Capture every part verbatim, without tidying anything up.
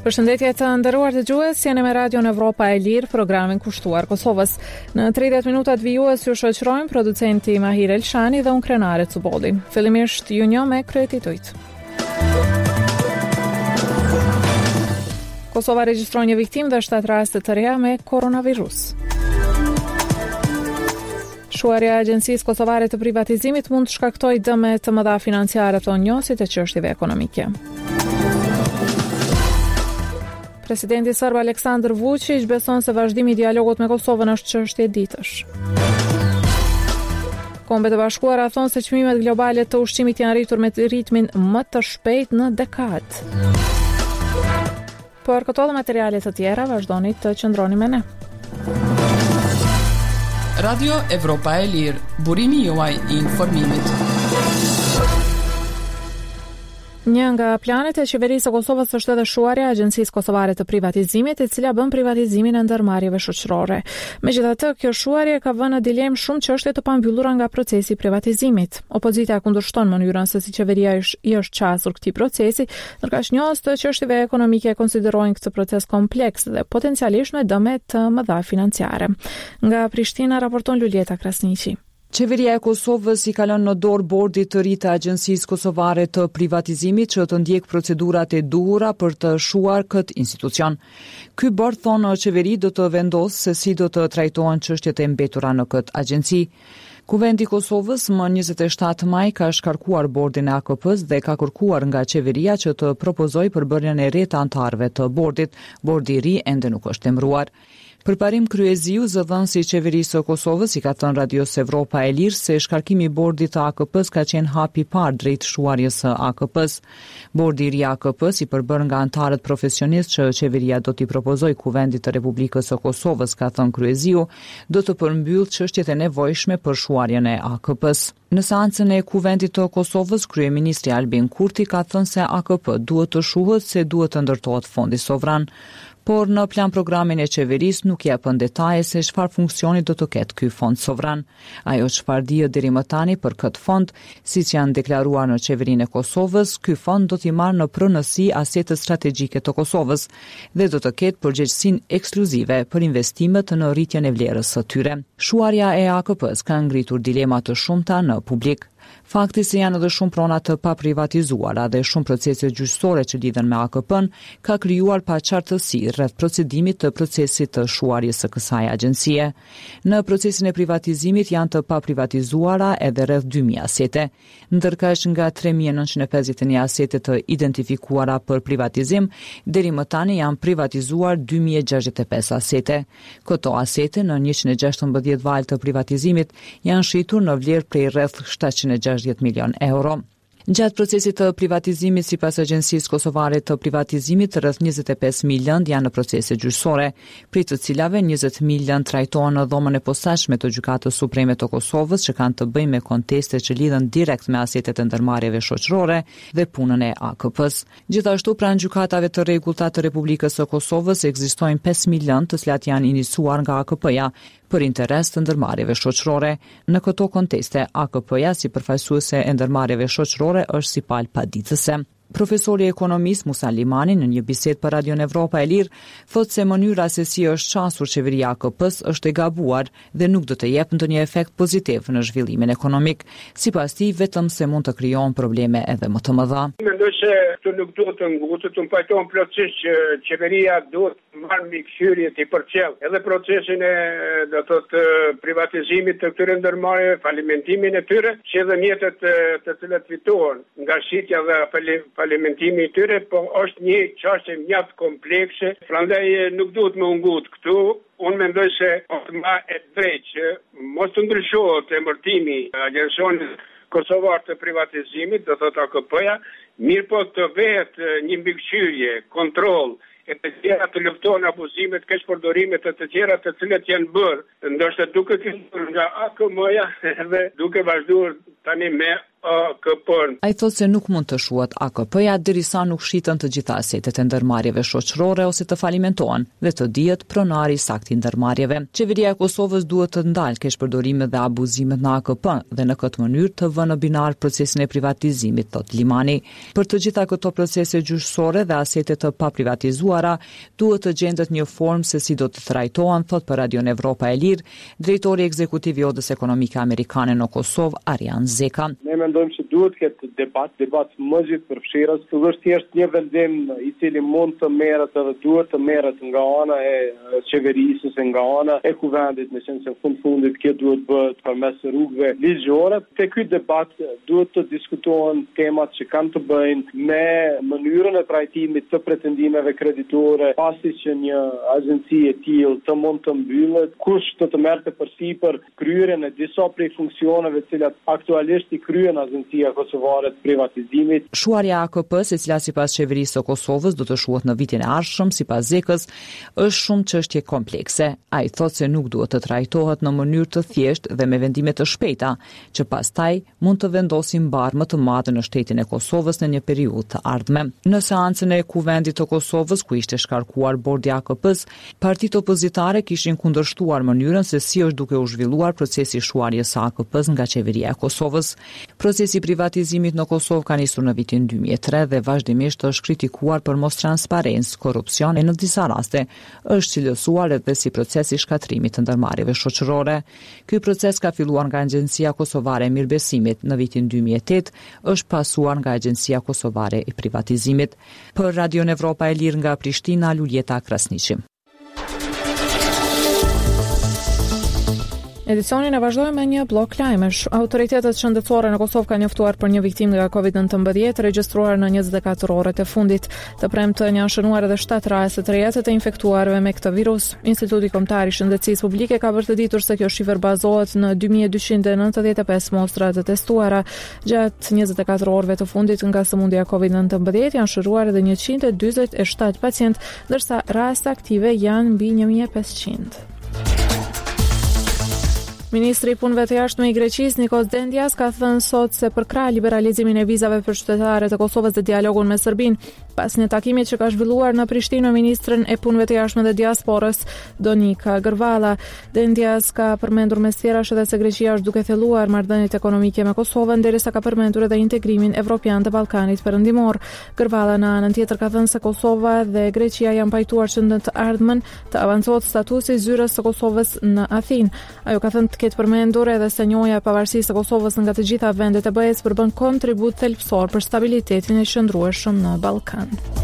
Përshëndetje të nderuar dëgjues, jeni me Radion Evropa e Lirë, programin kushtuar Kosovës. Në tridhjetë minutat vijues ju shoqërojmë producenti Mahir Elshani dhe unë Krenare Cuboli. Fillimisht ju njoh me kryetit ujt. Kosova regjistron një viktim dhe shtatë raste të reja me koronavirus. Shuarja e Agjencisë Kosovare të Privatizimit mund të shkaktojë dëme të mëdha financiare të onjosit e çështjeve ekonomike. Presidenti serb Aleksandar Vučić beson se vazhdimi i dialogut me Kosovën është çështje ditësh. Kombet e Bashkuara thonë se çmimet globale të ushqimit janë rritur me ritmin më të shpejt në dekadë. Por këto dhe materiale të tjera vazhdoni të qëndroni me ne. Radio Evropa e Lirë, burimi juaj i informimit. Një nga planet e qeverisë së Kosovës është edhe shuarja e Agjencisë Kosovare të Privatizimit, e cila bën privatizimin e ndërmarrjeve shoqërore. Megjithatë, kjo shuarje ka vënë në dilemë shumë çështje të pambyllura nga procesi i privatizimit. Opozita kundërshton mënyrën se si qeveria i është qasur këtij procesi, ndërkaq njohës të çështjeve ekonomike konsiderojnë këtë proces kompleks dhe potencialisht me dëme të mëdha financiare. Nga Prishtina raporton Luljeta Krasniqi. Qeveria e Kosovës i kalon në dorë bordit të ri të Agjencisë Kosovare të Privatizimit që të ndjek procedurat e duhura për të shuar këtë institucion. Ky bord, thonë qeveri, do të vendosë se si do të trajtohen çështjet e mbetura në këtë agjenci. Kuvendi i Kosovës më njëzet e shtatë maj ka shkarkuar bordin e A K P-s dhe ka kërkuar nga qeveria që të propozojë përbërjen e re të anëtarëve të bordit. Bordi i ri ende nuk është emëruar. Përparim kryeziu, zëdhënësi i qeverisë së Kosovës i ka thënë Radios Evropa e Lirë se shkarkimi i bordit të A K P-s ka qenë hapi i parë drejt shuarjes së A K P-s. Bordi i ri A K P-s i përbër nga anëtarët profesionistë që qeveria do t'i propozojë Kuvendit të Republikës së Kosovës, ka thënë kryeziu, do të përmbyll çështjet e nevojshme për shuarjen e A K P-s. Në seancën e Kuvendit të Kosovës, kryeministri Albin Kurti ka thënë se A K P duhet të shuhet se duhet të ndërtohet fondi sovran. Por në plan programin e qeverisë nuk jepën detaje se çfarë funksioni do të ketë ky fond sovran. Ajo çfarë dihet deri më tani për këtë fond, siç janë deklaruar në qeverinë e Kosovës, ky fond do t'i marrë në pronësi asetet strategjike të Kosovës dhe do të ketë përgjegjësinë ekskluzive për investimet në rritjen e vlerës së tyre. Shuarja e A K P-s ka ngritur dilema të shumta në publik. Fakti se janë edhe shumë prona të paprivatizuara dhe shumë procese gjyqësore që lidhen me A K P-n ka krijuar paqartësi rreth procedimit të procesit të shuarjes së kësaj agjencie. Në procesin e privatizimit janë të paprivatizuara edhe rreth dy mijë asete, ndërkaq nga tre mijë nëntëqind e pesëdhjetë e një asete të identifikuara për privatizim, deri më tani janë privatizuar dy mijë e gjashtëdhjetë e pesë asete. Këto asete në njëqind e gjashtëmbëdhjetë valë të privatizimit janë shitur në vlerë prej rreth shtatëqind e gjashtëdhjetë milion euro. Gjatë procesit të privatizimit, sipas Agjencisë Kosovare të Privatizimit, rreth njëzet e pesë mijë lëndë janë në procese gjyqësore, prej të cilave njëzet mijë lëndë trajtohen në dhomën e posaçme të Gjykatës Supreme të Kosovës, që kanë të bëjnë me konteste që lidhen direkt me asetet e ndërmarrjeve shoqërore dhe punën e A K P-s. Gjithashtu, pranë gjykatave të rregullta të Republikës së Kosovës ekzistojnë pesë mijë lëndë, të cilat janë iniciuar nga A K P-ja për interes të ndërmarrjeve shoqërore. Në këto konteste, A K P-ja si përfaqësuese e ndërmarrjeve shoqërore është si palë paditëse. Profesori ekonomist Musa Limani në një bisedë për Radion Evropa e Lirë thotë se mënyra se si është qasur qeveria A K P-s është e gabuar dhe nuk do të jepë ndonjë efekt pozitiv në zhvillimin ekonomik. Sipas tij, vetëm se mund të krijohen probleme edhe më të mëdha. Mendoj se këtu nuk duhet të ngutet, të pajtohen plotësisht që qeveria duhet marrë mikëshyrje të përcjell edhe procesin e do të thotë privatizimit të këtyre ndërmarrjeve, falimentimin e tyre, që edhe mjetet të cilat fitohen nga shitja dhe falimentimi i tyre, po është një çështje mjaft komplekse, prandaj nuk duhet më ngut këtu. Unë mendoj se është më e drejtë që mos të ndryshohet emërtimi i Agjencionit Kosovar të Privatizimit, do thotë A K P-ja, mirë po të vehet një mbikëqyrje, kontroll e të tjera të luftohen abuzimet, keq përdorimet e të tjera të cilat janë bërë, ndoshta duke qenë nga A K M-ja dhe duke vazhduar tani me A K P-n. Ai thotë se nuk mund të shuhet A K P-ja derisa nuk shiten të gjitha asetet e ndërmarrjeve shoqërore ose të falimentohen dhe të dihet pronari i saktë i ndërmarrjeve. Qeveria e Kosovës duhet të ndalë keqpërdorimet dhe abuzimet në A K P dhe në këtë mënyrë të vënë në binar procesin e privatizimit, thot Limani. Për të gjitha këto procese gjyqësore dhe asetet të paprivatizuara, duhet të gjendet një formë se si do të trajtohen, thot për Radion Evropa e Lirë, drejtori ekzekutiv i Odës Ekonomike Amerikane në Kosovë, Arjan Zeka. Ne mendojmë se duhet këtë debat, debat më gjithëpërfshirës, të është thjesht një vendim i cili mund të merret edhe duhet të merret nga ana e qeverisë ose nga ana e kuvendit, me qenë se në fund fundit kjo duhet bëhet përmes rrugëve ligjore. Te ky debat duhet të diskutohen temat që kanë të bëjnë me mënyrën e trajtimit të pretendimeve kreditore, pasi që një agjenci e tillë të mund të mbyllet, kush do të merrte përsipër kryerjen e disa prej funksioneve të cilat aktualisht i kryen Agencia Kosovare të Privatizimit. Shuarja A K P, se cila sipas qeverisë së Kosovës do të shuhet në vitin e ardhshëm, sipas Zekës, është shumë çështje komplekse. Ai thotë se nuk duhet të trajtohet në mënyrë të thjeshtë dhe me vendime të shpejta, që pastaj mund të vendosin barë më të madhe në shtetin e Kosovës në një periudhë të ardhme. Në seancën e Kuvendit të Kosovës, ku ishte shkarkuar bordi A K P-s, partitë opozitare kishin kundërshtuar mënyrën se si është duke u zhvilluar procesi i shuarjes së A K P-s nga qeveria e Kosovës. Procesi i privatizimit në Kosovë ka nisur në vitin dy mijë e tre dhe vazhdimisht është kritikuar për mos transparencë, korrupsion e në disa raste është cilësuar edhe si proces i shkatrimit të ndërmarrjeve shoqërore. Ky proces ka filluar nga Agjencia Kosovare e Mirëbesimit në vitin dy mijë e tetë, është pasuar nga Agjencia Kosovare e Privatizimit. Për Radion Evropa e Lirë nga Prishtina, Luljeta Krasniqi. Edicionin e vazhdojmë me një blok lajmesh. Autoritetet shëndetësore në Kosovë kanë njoftuar për një viktim nga kovid nëntëmbëdhjetë regjistruar në njëzet e katër orët e fundit. Të premten janë shënuar edhe shtatë raste të reja të infektuarve me këtë virus. Instituti Kombëtar i Shëndetësisë Publike ka bërë të ditur se kjo shifër bazohet në dy mijë e dyqind e nëntëdhjetë e pesë mostra të testuara. Gjatë njëzet e katër orëve të fundit nga sëmundja kovid nëntëmbëdhjetë janë shëruar edhe njëqind e dyzet e shtatë pacient, ndërsa raste aktive janë mbi një mijë e pesëqind. Ministri i punëve të jashtme i Greqisë Nikos Dendias ka thënë sot se përkrah liberalizimin e vizave për qytetarët e Kosovës dhe dialogun me Serbinë. Pas një takimi që ka zhvilluar në Prishtinë me ministrin e punëve të jashtme dhe diasporës Donika Gërvala, Dendias ka përmendur mes tjerash edhe se Greqia është duke thelluar marrëdhëniet ekonomike me Kosovën, derisa ka përmendur edhe integrimin evropian të Ballkanit Perëndimor. Gërvala në anën tjetër ka thënë se Kosova dhe Greqia janë pajtuar që në të ardhmen të avancohet statusi i zyrës së Kosovës në Athinë. Ajo ka thënë këtë përmendur edhe se njohja e pavarësisë së Kosovës nga të gjitha vendet e B E S përbën kontribut thelbësor për stabilitetin e qëndrueshëm në Ballkan.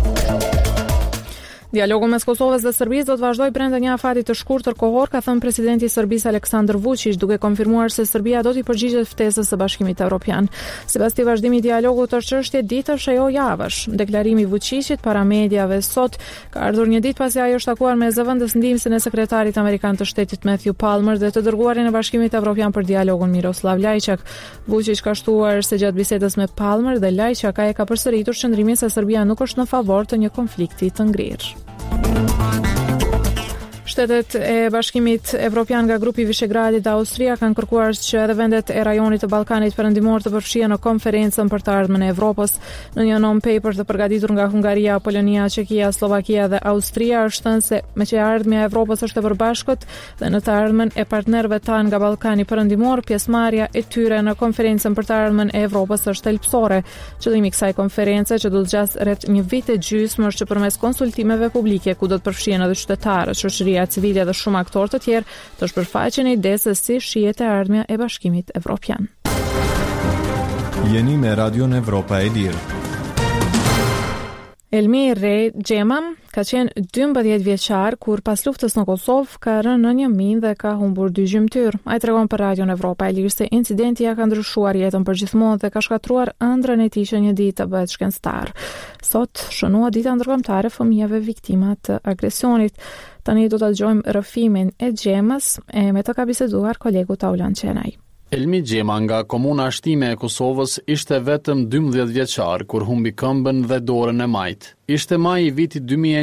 Dialogu mes Kosovës dhe Serbisë do të vazhdojë brenda një afati të shkurtër kohor, ka thënë presidenti i Serbisë Aleksandar Vučić, duke konfirmuar se Serbia do t'i përgjigjet ftesës së Bashkimit Evropian. Sipas tij, vazhdimi i dialogut është çështje ditësh e jo javësh. Deklarimi i Vučićit para mediave sot ka ardhur një ditë pasi ai është takuar me zëvendës ndihmësin e sekretarit amerikan të shtetit Matthew Palmer dhe të dërguarin e Bashkimit Evropian për dialogun Miroslav Lajçak. Vučić ka shtuar se gjatë bisedës me Palmer dhe Lajçak ai ka përsëritur qëndrimin se Serbia nuk është në favor të një konflikti të ngrirë. Shtetet e Bashkimit Evropian nga grupi Vishegradit dhe Austria kanë kërkuar që edhe vendet e rajonit të Ballkanit Perëndimor të përfshihen në konferencën për të ardhmen e Evropës. Në një non-paper të përgatitur nga Hungaria, Polonia, Çekia, Slovakia dhe Austria është thënë se me që ardhmja e Evropës është e përbashkët dhe në të ardhmen e partnerëve tanë nga Ballkani Perëndimor, pjesëmarrja e tyre në konferencën për të ardhmen e Evropës është thelbësore. Qëllimi i kësaj konference, që do të gjasë rreth një vit e gjysmë, është që përmes konsultimeve publike ku do të përfshihen edhe qytetarët, shoqëria civile dhe shumë aktorë të tjerë, të shpërfaqen ide se si shihet e ardhmja e Bashkimit Evropian. Jeni me Radion Evropa e Lirë. Elmir Re Gjema ka qenë dymbëdhjetë vjeçar kur pas luftës në Kosovë ka rënë në një minë dhe ka humbur dy gjymtyr. Ai tregon për Radion Evropa e Lirë se incidenti ja ka ndryshuar jetën përgjithmonë dhe ka shkatruar ëndrrën e tij që një ditë të bëhet shkencëtar. Sot shënohet dita ndërkombëtare e fëmijëve viktima të agresionit. Tani do ta dëgjojmë rrëfimin e Gjemës e me të ka biseduar kolegu Taulan Qenaj. Elmi Gjema nga komuna Shtime e Kosovës ishte vetëm dymbëdhjetë vjeçar kur humbi këmbën dhe dorën e majt. Ishte maj i vitit dy mijë e një,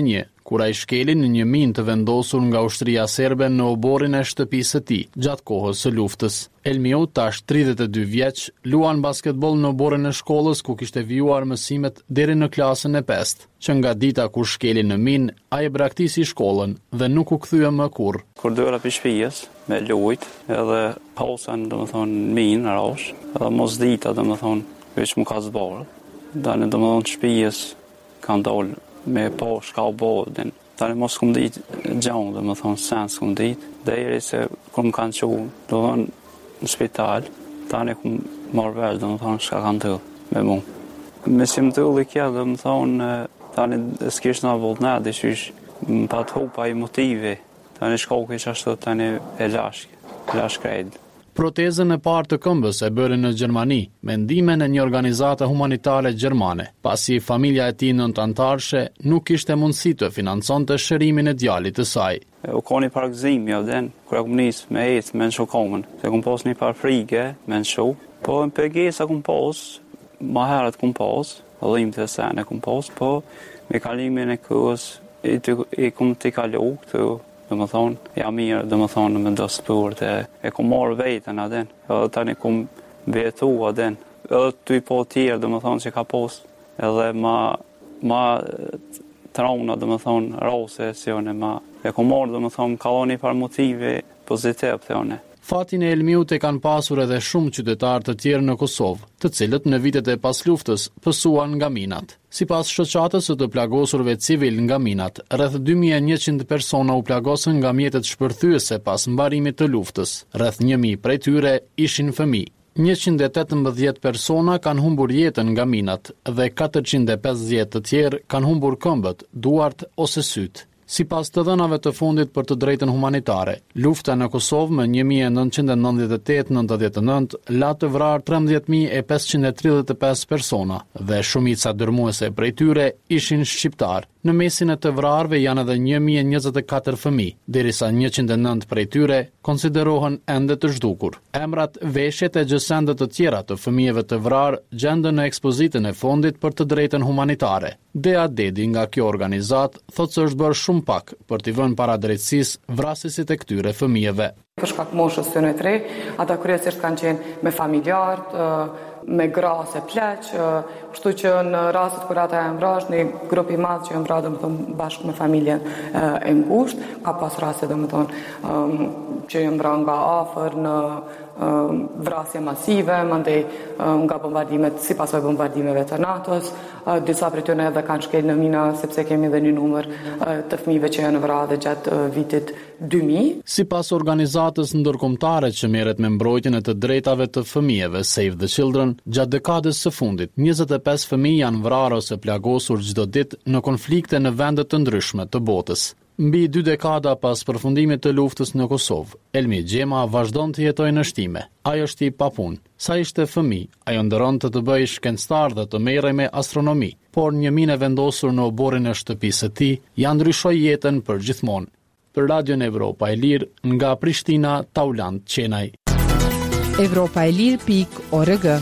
kur ai shkeli në një minë të vendosur nga ushtria serbe në oborrin e shtëpisë së tij gjatë kohës së luftës. Elmiu, tash tridhjetë e dy vjeç, luan basketboll në oborrin e shkollës ku kishte vijuar mësimet deri në klasën e pestë, që nga dita kur shkeli në minë, ai e braktisi shkollën dhe nuk u kthye më kurrë. Kur dola për shtëpis me lujt, edhe pausan, domethënë minë rosh, edhe mos dita, domethënë veç më ka zbarë. Tani domethënë shtëpis kanë dalë me pa shka u bodin. Tani mos kum ditë gjanë, domethënë sens kum ditë, deri se kur më kanë qenë, domethënë në spital, tani kum marrë vesh, domethënë çka kanë thënë me mua. Me simptomi që domethënë tani s'kish na vullna, dëshish më pa të hupa i motive. Tani shkollë që ashtu tani e lash, lash krejt. Protezën e parë të këmbës e bëri në Gjermani me ndihmën e një organizate humanitare gjermane, pasi familja e tij nëntantarshe nuk kishte mundësi të financonte shërimin e djalit të saj. U ka një pargëzim jo den, kur e kum nis me ecë me në shokomën, se kum pas një par frike me në show, po në pegesa kum pas, ma herët kum pas, dhim të sene kum pas, po me kalimin e kohës i, i kum t'i kalu këtu, dhe më thonë, ja mirë, dhe më thonë, me do spurt, e, e ku marrë vetën aden, edhe tani ku vetu aden, edhe ty po tjerë, dhe më thonë, që ka pos, edhe ma, ma trauna, dhe më thonë, rose, si one, ma, e ku marrë, dhe më thonë, ka një par motive pozitiv, të one. Fatin e Elmiut e kanë pasur edhe shumë qytetarë të tjerë në Kosovë, të cilët në vitet e pas luftës pësuan nga minat. Sipas shoqatës së të plagosurve civil nga minat, rreth dy mijë e njëqind persona u plagosën nga mjetet shpërthyese pas mbarimit të luftës. Rreth një mijë prej tyre ishin fëmijë. njëqind e tetëmbëdhjetë persona kanë humbur jetën nga minat dhe katërqind e pesëdhjetë të tjerë kanë humbur këmbët, duart ose sytë. Sipas të dhënave të fundit për të drejtën humanitare, lufta në Kosovë më një mijë e nëntëqind e nëntëdhjetë e tetë nëntëdhjetë e nëntë la të vrarë trembëdhjetë mijë e pesëqind e tridhjetë e pesë persona dhe shumica dërmuese prej tyre ishin shqiptar. Në mesin e të vrarëve janë edhe një mijë e njëzet e katër fëmijë, derisa njëqind e nëntë prej tyre konsiderohen ende të zhdukur. Emrat, veshjet e gjësendet të tjera të fëmijëve të vrarë gjendën në ekspozitën e fondit për të drejtën humanitare. Dea Dedi nga kjo organizat thotë se është bërë shumë pak për t'i vënë para drejtësisë vrasësit e këtyre fëmijëve. Për shkak moshës së tre, ata kryesisht kanë qenë me familjarë, me gra se pleq, kështu që në rastet kur ata janë vrarë, një grup i madh që janë vrarë domethënë bashkë me familjen e ngushtë, ka pas raste domethënë që janë vrarë nga afër në vrasje masive, mandej nga bombardimet, si pasojë bombardimeve të NATO-s, disa prej tyre edhe kanë shkel në mina sepse kemi edhe një numër të fëmijëve që janë vrarë gjatë vitit dy mijë. Sipas organizatës ndërkombëtare që merret me mbrojtjen e të drejtave të fëmijëve Save the Children, gjatë dekadës së fundit, njëzet e pesë fëmijë janë vrarë ose plagosur çdo ditë në konflikte në vende të ndryshme të botës. Mbi dy dekada pas përfundimit të luftës në Kosovë, Elmi Gjema vazhdon të jetojë në shtime. Ai është i papunë. Sa ishte fëmijë, ajo ndëron të të bëjë shkencëtar dhe të merrej me astronomi, por një minë e vendosur në oborrin e shtëpisë së tij ja ndryshoi jetën përgjithmonë. Për Radion Evropa e Lirë, nga Prishtina, Taulant Qenaj. Evropa e Lirë pikë org.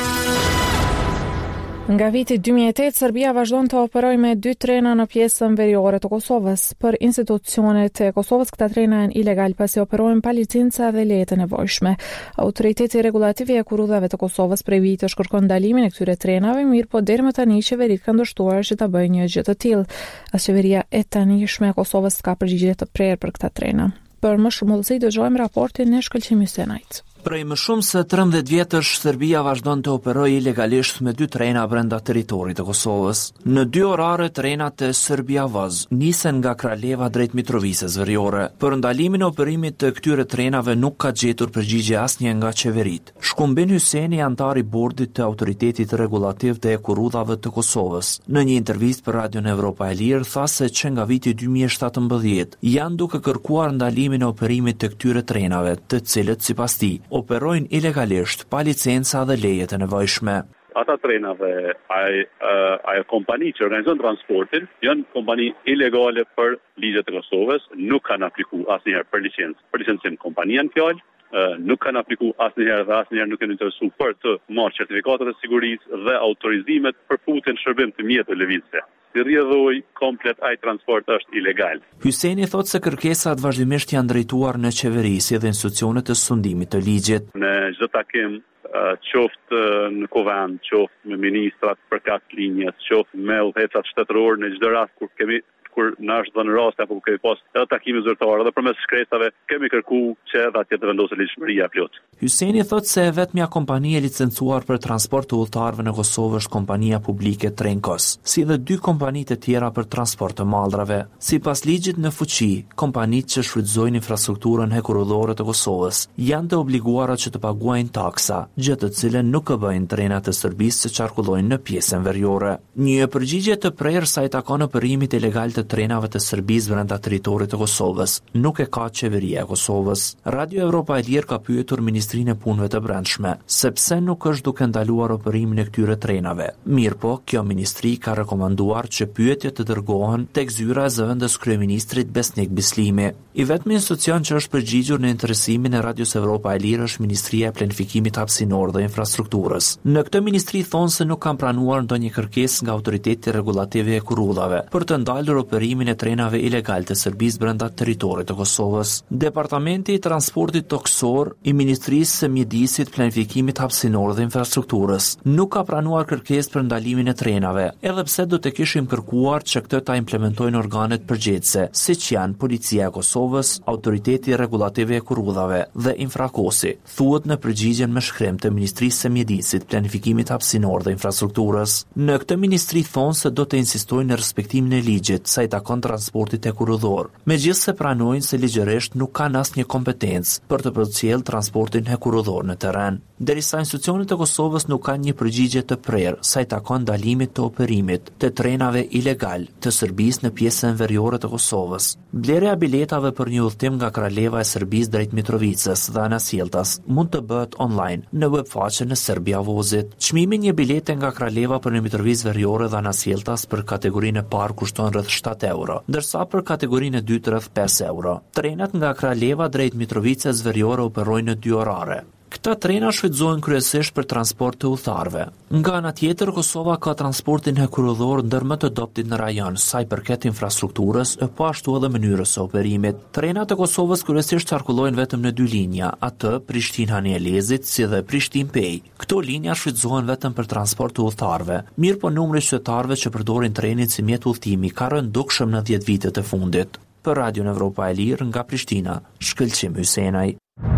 Nga viti dy mijë e tetë, Serbia vazhdon të operojë me dy trena në pjesën veriore të Kosovës. Për institucionet e Kosovës, këta trena janë ilegal pasi operojnë pa licenca dhe leje të nevojshme. Autoriteti regulativ i kurudhave të Kosovës prej vitesh kërkon ndalimin e këtyre trenave, mirë po deri më tani qeveritë kanë dështuar që ta bëjë një gjë të tillë. As qeveria e tanishme e Kosovës ka përgjigje të prerë për këta trena. Për më shumë udhëzi dëgjojmë raportin e Shkëlqim Hysenajt. Prej më shumë se trembëdhjetë vjetësh, Serbia vazhdon të operojë ilegalisht me dy trena brenda territorit të Kosovës. Në dy orare, trenat e Serbia Voz nisen nga Kraleva drejt Mitrovicës veriore. Për ndalimin e operimit të këtyre trenave nuk ka gjetur përgjigje asnjë nga qeveritë. Shkumbin Hyseni, antar i bordit të autoritetit regulativ të ekurudhave të Kosovës, në një intervistë për Radion Evropa e Lirë, tha se që nga viti dy mijë e shtatëmbëdhjetë janë duke kërkuar ndalimin e operimit të këtyre trenave, të cilët sipas tij operojnë ilegalisht pa licenca dhe leje të nevojshme. Ata trenave, ajo kompani që organizon transportin, janë kompani ilegale për ligjet e Kosovës, nuk kanë aplikuar asnjëherë për licencë. Për licencim kompania në fjalë, nuk kanë apliku asnjëherë dhe asnjëherë nuk kanë interesu për të marrë certifikatat e sigurisë dhe autorizimet për futjen shërbim të mjeteve lëvizëse. Si rrjedhoi komplet ai transport është ilegal. Hyseni thotë se kërkesat vazhdimisht janë drejtuar në qeveri si dhe institucionet e sundimit të ligjit. Në çdo takim, qoftë në Kovend, qoftë me ministrat përkat linjës, qoftë me udhëhecat shtetëror, në çdo rast kur kemi kur na është dhënë rast apo kemi pas edhe takime zyrtare dhe përmes shkresave kemi kërkuar që edhe atje të vendosë ligjshmëria plot. Hyseni thotë se vetmja kompani e licencuar për transport të udhëtarëve në Kosovë është kompania publike Trenkos, si dhe dy kompani të tjera për transport të mallrave. Sipas ligjit në fuqi, kompanitë që shfrytëzojnë infrastrukturën hekurudhore të Kosovës janë të obliguara që të paguajnë taksa, gjë të cilën nuk e bëjnë trenat e Serbisë që qarkullojnë në pjesën veriore. Një përgjigje të prerë sa i takon operimit ilegal të trenave të Serbisë brenda territorit të Kosovës nuk e ka qeveria e Kosovës. Radio Evropa e Lirë ka pyetur Ministrinë e Punëve të Brendshme se pse nuk është duke ndaluar operimin e këtyre trenave. Mirpo, kjo ministri ka rekomanduar që pyetjet të dërgohen tek zyra e zëvendës kryeministrit Besnik Bislimi. I vetmi institucion që është përgjigjur në interesimin e Radios Evropa e Lirë është Ministria e Planifikimit Hapësinor dhe Infrastrukturës. Në këtë ministri thonë se nuk kanë pranuar ndonjë kërkesë nga autoriteti rregullativ e kurrudhave për të ndalur operimin e trenave ilegal të Serbisë brenda territorit të Kosovës. Departamenti i Transportit Toksor i Ministrisë së Mjedisit, Planifikimit Hapësinor dhe Infrastrukturës nuk ka pranuar kërkesë për ndalimin e trenave, edhe pse do të kishim kërkuar që këtë ta implementojnë organet përgjegjëse, siç janë Policia e Kosovës, Autoriteti Rregullativ i Kurrudhave dhe Infrakosi, thuhet në përgjigjen me shkrim të Ministrisë së Mjedisit, Planifikimit Hapësinor dhe Infrastrukturës. Në këtë ministri thonë se do të insistojnë në respektimin e ligjit sa i takon transportit hekurudhor, megjithëse pranojnë se ligjërisht nuk kanë asnjë kompetencë për të përcjellë transportin hekurudhor në terren. Derisa institucionet e Kosovës nuk kanë një përgjigje të prerë sa i takon ndalimit të operimit të trenave ilegal të Serbisë në pjesën veriore të Kosovës. Blerja e biletave për një udhëtim nga Kraleva e Serbisë drejt Mitrovicës dhe Anasjeltas mund të bëhet online në webfaqen e Serbia Vozit. Çmimi një bilete nga Kraleva për në Mitrovicë veriore dhe Anasjeltas për kategorinë e parë kushton rreth shtat euro, ndërsa për kategorinë e dytë rreth pesë euro. Trenat nga Kraleva drejt Mitrovicës veriore operojnë në dy orare. Këta trena shfrytëzohen kryesisht për transport të udhëtarëve. Nga ana tjetër, Kosova ka transportin hekurudhor ndër më të dobtit në rajon, sa i përket infrastrukturës, e po ashtu edhe mënyrës së operimit. Trenat e Kosovës kryesisht qarkullojnë vetëm në dy linja, atë Prishtinë-Hanielezit si dhe Prishtinë-Pej. Këto linja shfrytëzohen vetëm për transport të udhëtarëve. Mirë po numri i qytetarëve që përdorin trenin si mjet udhëtimi ka rënë dukshëm në dhjetë vitet e fundit. Për Radio Evropa e Lirë nga Prishtina, Shkëlqim Hysenaj.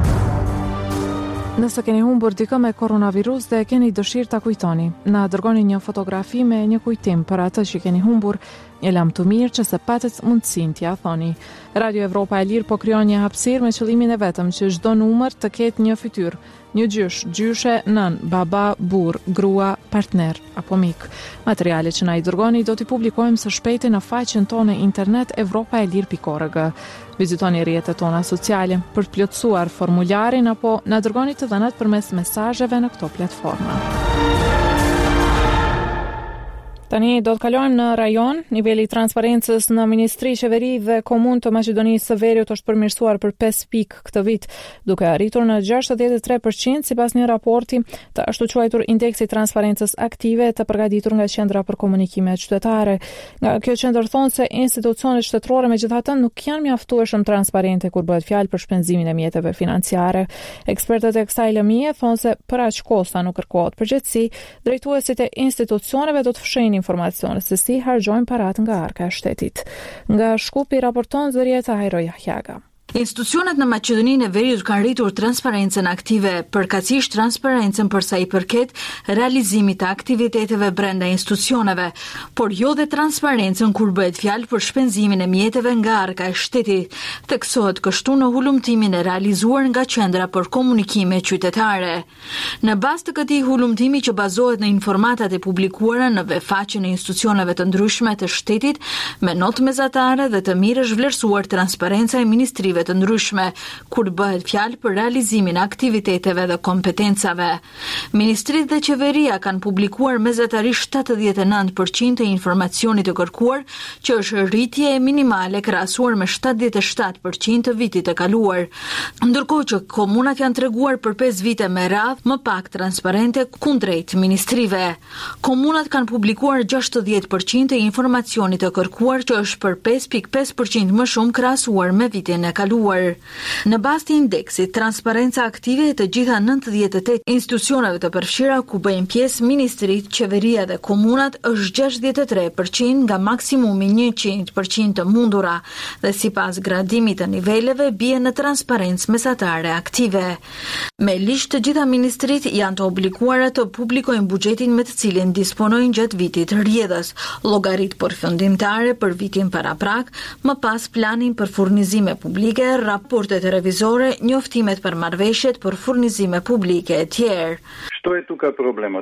Nëse keni humbur dikë me koronavirus dhe keni dëshirë ta kujtoni, na dërgoni një fotografi me një kujtim për atë që keni humbur, një lam të mirë që se patët mundësin t'ja thoni. Radio Evropa e Lirë po krijon një hapësirë me qëllimin e vetëm që çdo numër të ketë një fytyrë, një gjysh, gjyshe, nën, baba, burr, grua, partner apo mik. Materialet që na i dërgoni do t'i publikojmë së shpejti në faqen tonë internet evropa e lirë pikë org. Vizitoni rrjetet tona sociale për të plotësuar formularin apo na dërgoni të dhënat përmes mesazheve në këto platforma. Tani do të kalojmë në rajon. Niveli i transparencës në Ministri, Qeveri dhe Komunë të Maqedonisë së Veriut është përmirësuar për pesë pikë këtë vit, duke arritur në gjashtëdhjetë e tre përqind sipas një raporti të ashtu quajtur Indeksi i Transparencës Aktive të përgatitur nga Qendra për Komunikime Qytetare. Nga kjo qendër thonë se institucionet shtetërore megjithatë nuk janë mjaftueshëm transparente kur bëhet fjalë për shpenzimin e mjeteve financiare. Ekspertët e kësaj lëmie thonë se për aq kosta nuk kërkohet përgjegjësi, drejtuesit e institucioneve do të fshehin informacione se si harxojnë parat nga arka e shtetit. Nga Shkupi raporton Zërieta Hajro Jahjaga. Institucionet në Maqedoninë e Veriut kanë rritur transparencën aktive, përkatësisht transparencën për sa i përket realizimit të aktiviteteve brenda institucioneve, por jo dhe transparencën kur bëhet fjalë për shpenzimin e mjeteve nga arka e shtetit, theksohet kështu në hulumtimin e realizuar nga Qendra për Komunikime Qytetare. Në bazë të këtij hulumtimi që bazohet në informatat e publikuara në webfaqen e institucioneve të ndryshme të shtetit, me notë mesatare dhe të mirë është vlerësuar transparenca e ministrive aktive të ndryshme, kur bëhet fjalë për realizimin e aktiviteteve dhe kompetencave. Ministritë dhe qeveria kanë publikuar mesatarisht shtatëdhjetë e nëntë përqind të informacionit të kërkuar, që është rritje e minimale krahasuar me shtatëdhjetë e shtatë përqind të vitit të kaluar. Ndërkohë që komunat janë treguar për pesë vite me radhë më pak transparente kundrejt ministrive. Komunat kanë publikuar gjashtëdhjetë përqind të informacionit të kërkuar, që është për pesë pikë pesë përqind më shumë krahasuar me vitin e kaluar. Në bazë të indeksit Transparenca aktive e të gjitha nëntëdhjetë e tetë institucioneve të përfshira ku bëjnë pjesë ministrit, qeveria dhe komunat është gjashtëdhjetë e tre përqind nga maksimumi njëqind përqind të mundura dhe sipas gradimit të niveleve bie në transparencë mesatare aktive. Me ligj të gjitha ministrit janë të obliguara të publikojnë buxhetin me të cilin disponojnë gjatë vitit rrjedhës, llogaritë përfundimtare për vitin paraprak, më pas planin për furnizime publike, raportet revizore, njoftimet për marrëveshjet për furnizime publike e tjerë. Što je tu ka problemat?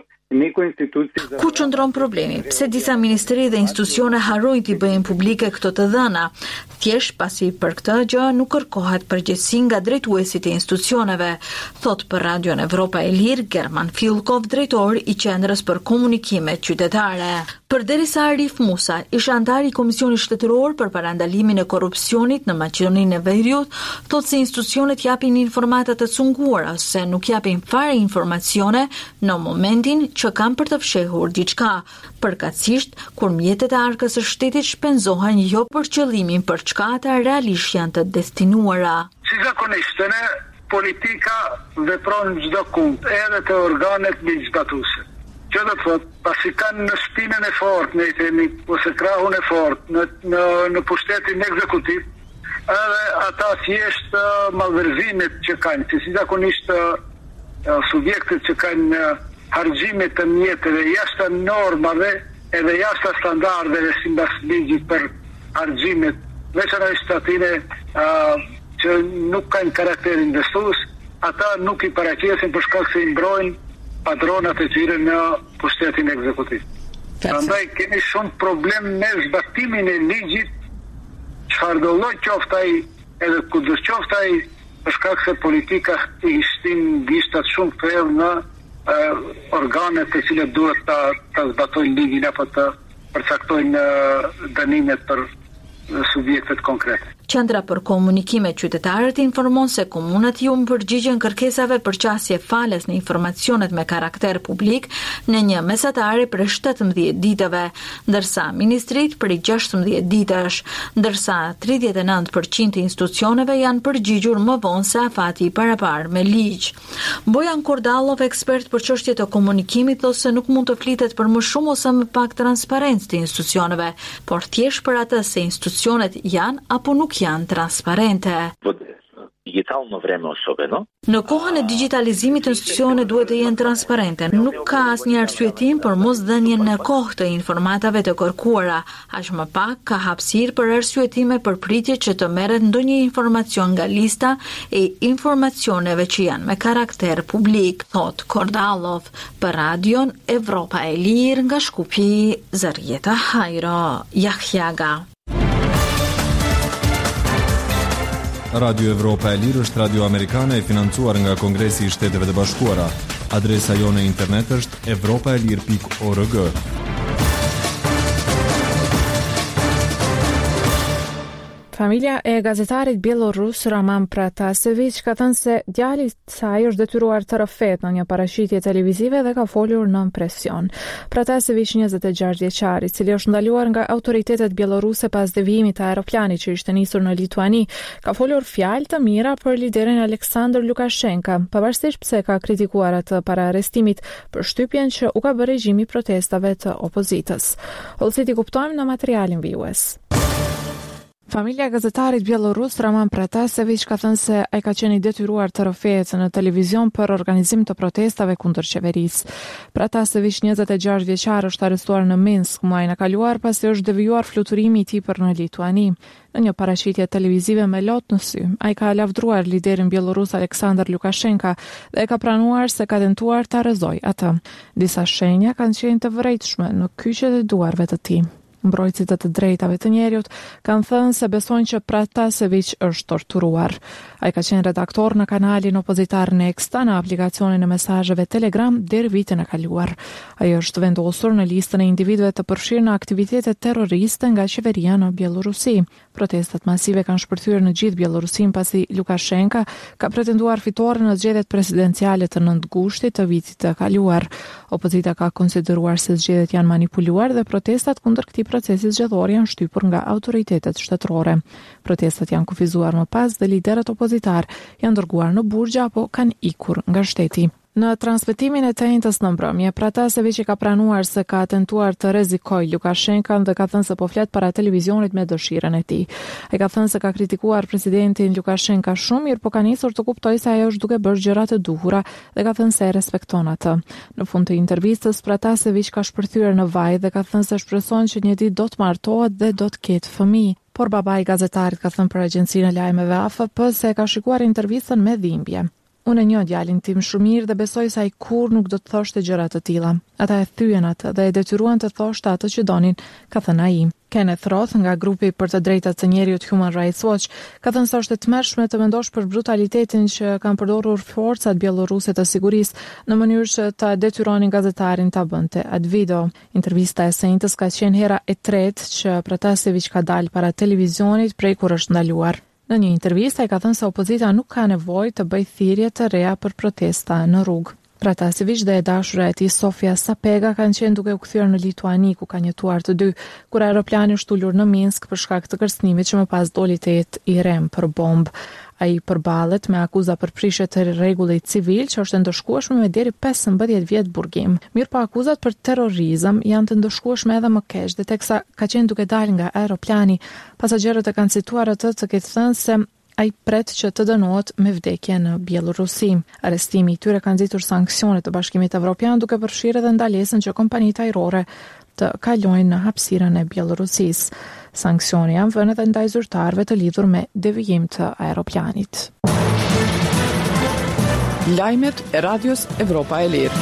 Ku qëndron problemi? Pse disa ministri dhe institucione harrojnë t'i bëjnë publike këto të dhëna? Thjesht pasi për këtë gjë nuk kërkohet përgjegjësi nga drejtuesit e institucioneve, thot për Radion Evropa e Lirë German Filkov, drejtor i Qendrës për Komunikime Qytetare. Përderisa Arif Musa, ish antar i Komisionit Shtetëror për parandalimin e korrupsionit në Maqedoninë e Veriut, thotë se institucionet japin informata të cunguara ose nuk japin fare informacione në momentin që kanë për të fshehur diçka, përkatësisht kur mjetet e arkës së shtetit shpenzohen jo për qëllimin për çka ata realisht janë të destinuara. Si zakonisht, ne politika vepron çdo kund, edhe të organet ligjzbatuese. Që do të thotë, pasi kanë në shpinën e fortë, ne i themi, ose krahun e fortë, në, në, në pushtetin ekzekutiv, edhe ata thjesht uh, malverzimet që kanë, si si zakonisht uh, subjektet që kanë uh, harxhimet të mjeteve jashtë normave edhe jashtë standardeve sipas ligjit për harxhimet, veçanërisht atine uh, që nuk kanë karakter investues, ata nuk i paraqesin për shkak se i mbrojnë padronat e tyre në pushtetin ekzekutiv. Prandaj kemi shumë problem me zbatimin e ligjit, çfarë do lloj qoftë ai, edhe kudo qoftë ai, për shkak se politika i shtin gishtat shumë thellë në uh, organet të cilët duhet ta, ta zbatojnë ligjin apo të përcaktojnë uh, dënimet për uh, subjektet konkrete. Qendra për Komunikime Qytetare informon se komunat ju më përgjigjen kërkesave për qasje fales në informacionet me karakter publik në një mesatare për shtatëmbëdhjetë ditëve, ndërsa ministrit për gjashtëmbëdhjetë ditësh, ndërsa tridhjetë e nëntë përqind të institucioneve janë përgjigjur më vonë se afati i parapar me ligj. Bojan Kordallov, ekspert për çështje të komunikimit, thotë se nuk mund të flitet për më shumë ose më pak transparencë të institucioneve, por thjesht për atë se institucionet janë apo nuk janë transparente. Digitalno vreme особено. Në kohën e digitalizimit institucionet duhet të jenë transparente. Nuk ka asnjë arsyetim për mosdhënien në kohë të informatave të kërkuara. Aq më pak ka hapësirë për arsyetime për pritje që të merret ndonjë informacion nga lista e informacioneve që janë me karakter publik, thot Kordallov për Radion Evropa e Lirë nga Shkupi, Zarieta Hajro, Jahjaga. Radio Evropa e Lirë është radio amerikane e financuar nga Kongresi i Shteteve të Bashkuara. Adresa jone internet është evropa e lirë pikë org. Familja e gazetarit bielorus Roman Pratasevic ka thënë se djali i saj është detyruar të rrëfet në një parashitje televizive dhe ka folur nën presion. Pratasevic, njëzet e gjashtë vjeçar, i cili është ndaluar nga autoritetet bieloruse pas devijimit të aeroplanit që ishte nisur në Lituani, ka folur fjalë të mira për liderin Aleksandr Lukashenka, pavarësisht pse ka kritikuar atë para arrestimit për shtypjen që u ka bërë regjimi protestave të opozitës. Hollësit i kuptojmë në materialin vijues. Familja e gazetarit bielorus Roman Pratasevic ka thënë se ai ka qenë i detyruar të rrëfehet në televizion për organizim të protestave kundër qeverisë. Pratasevic, njëzet e gjashtë vjeçar, është arrestuar në Minsk muajin e kaluar pasi është devijuar fluturimi i tij për në Lituani. Në një parashitje televizive me lot në sy, ai ka lavdruar liderin bielorus Aleksandr Lukashenka dhe ka pranuar se ka tentuar ta rrezojë atë. Disa shenja kanë qenë të vërejtshme në kyçet e duarve të tij. Mbrojtësit e të drejtave të njerëzit kanë thënë se besojnë që Pratasevic është torturuar. Ai ka qenë redaktor në kanalin opozitar Nexta në aplikacionin e mesazheve Telegram deri vitin e kaluar. Ai është vendosur në listën e individëve të përfshirë në aktivitete terroriste nga qeveria në Bielorusi. Protestat masive kanë shpërthyer në gjithë Bielorusin pasi Lukashenka ka pretenduar fitore në zgjedhjet presidenciale të nëntë gushtit të vitit të kaluar. Opozita ka konsideruar se zgjedhjet janë manipuluar dhe protestat kundër këtij procesi zgjedhor janë shtypur nga autoritetet shtetërore. Protestat janë kufizuar më pas dhe liderët opozitar janë dërguar në burgje apo kanë ikur nga shteti. Në transmetimin e të njëjtës në mbrëmje, Pratasevic ka pranuar se ka tentuar të rrezikojë Lukashenkan dhe ka thënë se po flet para televizionit me dëshirën e tij. Ai ka thënë se ka kritikuar presidentin Lukashenka shumë, mirë po ka nisur të kuptojë se ajo është duke bërë gjëra të duhura dhe ka thënë se e respekton atë. Në fund të intervistës, Pratasevic ka shpërthyer në vaj dhe ka thënë se shpreson që një ditë do të martohet dhe do të ketë fëmijë. Por babai i gazetarit ka thënë për agjencinë e lajmeve A F P se ka shikuar intervistën me dhimbje. Unë e njoh djalin tim shumë mirë dhe besoj se ai kurrë nuk do të thoshte gjëra të tilla. Ata e thyen atë dhe e detyruan të thoshte atë që donin, ka thënë ai. Kenneth Roth nga grupi për të drejtat të njerëzit Human Rights Watch ka thënë se është e tmerrshme të mendosh për brutalitetin që kanë përdorur forcat bieloruse të sigurisë në mënyrë që ta detyronin gazetarin ta bënte atë video. Intervista e sejntës ka qenë hera e tretë që Pratasevic ka dalë para televizionit prej kur është ndaluar. Në një intervistë ai ka thënë se opozita nuk ka nevojë të bëjë thirrje të reja për protesta në rrugë. Pratasevic dhe e dashura e tij Sofia Sapega kanë qenë duke u kthyer në Lituani ku kanë jetuar të dy, kur aeroplani është ulur në Minsk për shkak të kërcënimit që më pas doli të jetë i rem për bombë. Ai përballet me akuza për prishje të rregullit civil që është e ndëshkueshme me deri pesëmbëdhjetë vjet burgim. Mirë po akuzat për terrorizëm janë të ndëshkueshme edhe më keq, dhe teksa ka qenë duke dalë nga aeroplani, pasagerët e kanë cituar atë të ketë thënë se ai pret që të dënohet me vdekje në Bielorusi. Arrestimi i tyre ka nxitur sanksione të Bashkimit Evropian duke përfshirë edhe ndalesën që kompanitë ajrore të kalojnë në hapësirën e Bielorusisë. Sanksioni janë vënë edhe ndaj zyrtarëve të lidhur me devijim të aeroplanit. Lajmet e Radios Evropa e Lirë.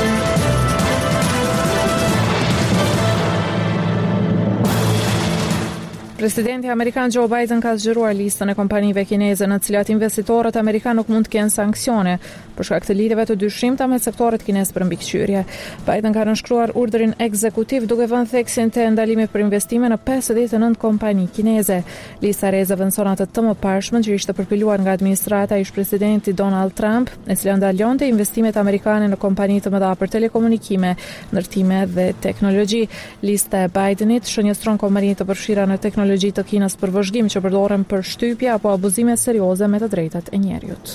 Presidenti amerikan Joe Biden ka zgjeruar listën e kompanive kineze në të cilat investitorët amerikanë nuk mund të kenë sanksione për shkak të lidhjeve të dyshimta me sektorët kinez për mbikëqyrje. Biden ka nënshkruar urdhrin ekzekutiv duke vënë theksin të ndalimit për investime në pesëdhjetë e nëntë kompani kineze. Lista e re zëvendëson sonat të mëparshme që ishte përpiluar nga administrata e ish-presidenti Donald Trump, e cila ndalonte investimet amerikane në kompani të mëdha për telekomunikime, ndërtime dhe teknologji. Lista e Bidenit shënjestron kompani të përfshira në teknologji të Kinës për vëzhgim që përdoren për shtypje apo abuzime serioze me të drejtat e njerëzit.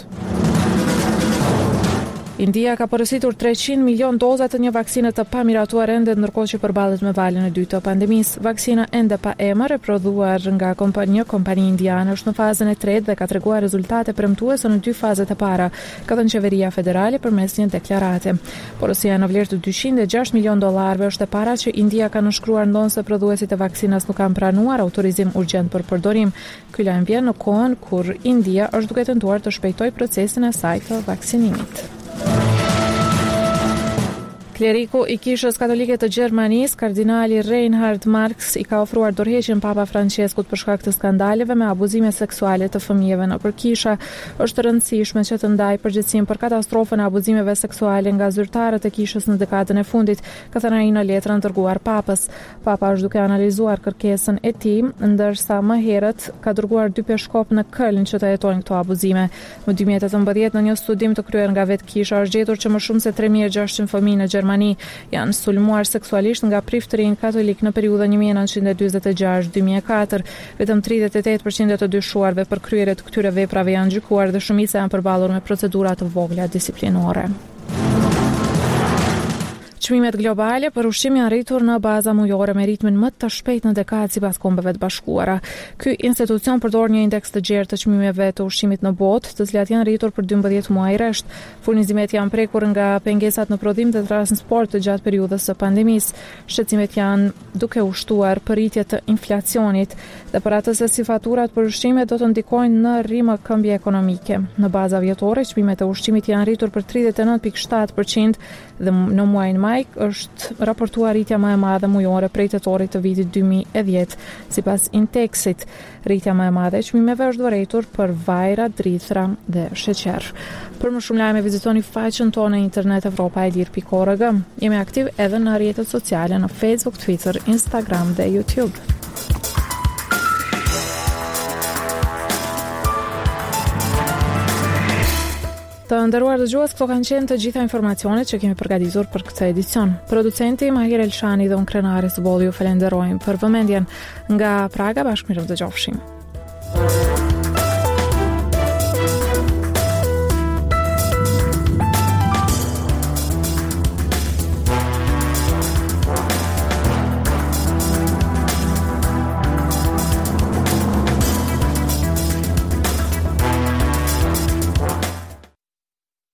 India ka porositur treqind milion doza të një vaksine të pamiratuar ende, ndërkohë që përballet me valën e dytë të pandemisë. Vaksina ende pa emër e prodhuar nga kompani, kompani indiane, është në fazën e tretë dhe ka treguar rezultate premtuese në dy fazet e para, ka thënë qeveria federale përmes një deklarate. Porosia në vlerë të dyqind e gjashtë milion dollarëve është e para që India ka nënshkruar ndonse prodhuesit e vaksinas nuk kanë pranuar autorizim urgjent për përdorim. Ky lajm vjen në kohën kur India është duke tentuar të shpejtojë procesin e saj të vaksinimit. Kleriku i Kishës Katolike të Gjermanisë, kardinali Reinhard Marx, i ka ofruar dorëheqjen Papa Franceskut për shkak të skandaleve me abuzime seksuale të fëmijëve nëpër kisha. Është e rëndësishme që të ndaj përgjegjësinë për katastrofën e abuzimeve seksuale nga zyrtarët e kishës në dekadën e fundit, ka thënë ai në letrën dërguar Papës. Papa është duke analizuar kërkesën e tij, ndërsa më herët ka dërguar dy peshkop në Köln që të hetojnë këto abuzime. Në dy mijë e tetëmbëdhjetë, në një studim të kryer nga vetë kisha, është gjetur që më shumë se tre mijë e gjashtëqind fëmijë në Gjermani janë sulmuar seksualisht nga priftërin katolik në periudhën një mijë e nëntëqind e dyzet e gjashtë deri në dy mijë e katër. Vetëm tridhjetë e tetë përqind të dyshuarve për kryerje të këtyre veprave janë gjykuar dhe shumica janë përballur me procedura të vogla disiplinore. Çmimet globale për ushqim janë rritur në baza mujore me ritmin më të shpejtë në dekadë sipas Kombeve të Bashkuara. Ky institucion përdor një indeks të gjerë të çmimeve të ushqimit në botë, të cilat janë rritur për dymbëdhjetë muaj rresht. Furnizimet janë prekur nga pengesat në prodhim dhe transport të gjatë periudhës së pandemisë. Shqetësimet janë duke u shtuar për rritje të inflacionit dhe për atë se si faturat për ushqime do të ndikojnë në rrimë këmbje ekonomike. Në baza vjetore, çmimet e ushqimit janë rritur për tridhjetë e nëntë pikë shtatë përqind dhe në muajin Jamaik është raportuar rritja më e madhe mujore prej tetorit të vitit dy mijë e dhjetë, sipas Indexit. Rritja më e madhe e çmimeve është vërejtur për vajra, drithra dhe sheqer. Për më shumë lajme vizitoni faqen tonë në internet evropa e lir pikë org. Jemi aktiv edhe në rrjetet sociale në Facebook, Twitter, Instagram dhe YouTube. Të nderuar dëgjues, këto kanë qenë të gjitha informacionet që kemi përgatitur për këtë edicion. Producenti Mahir Elshani dhe unë Krenari Zbolli ju falenderojmë për vëmendjen. Nga Praga, bashkë mirë dëgjofshim.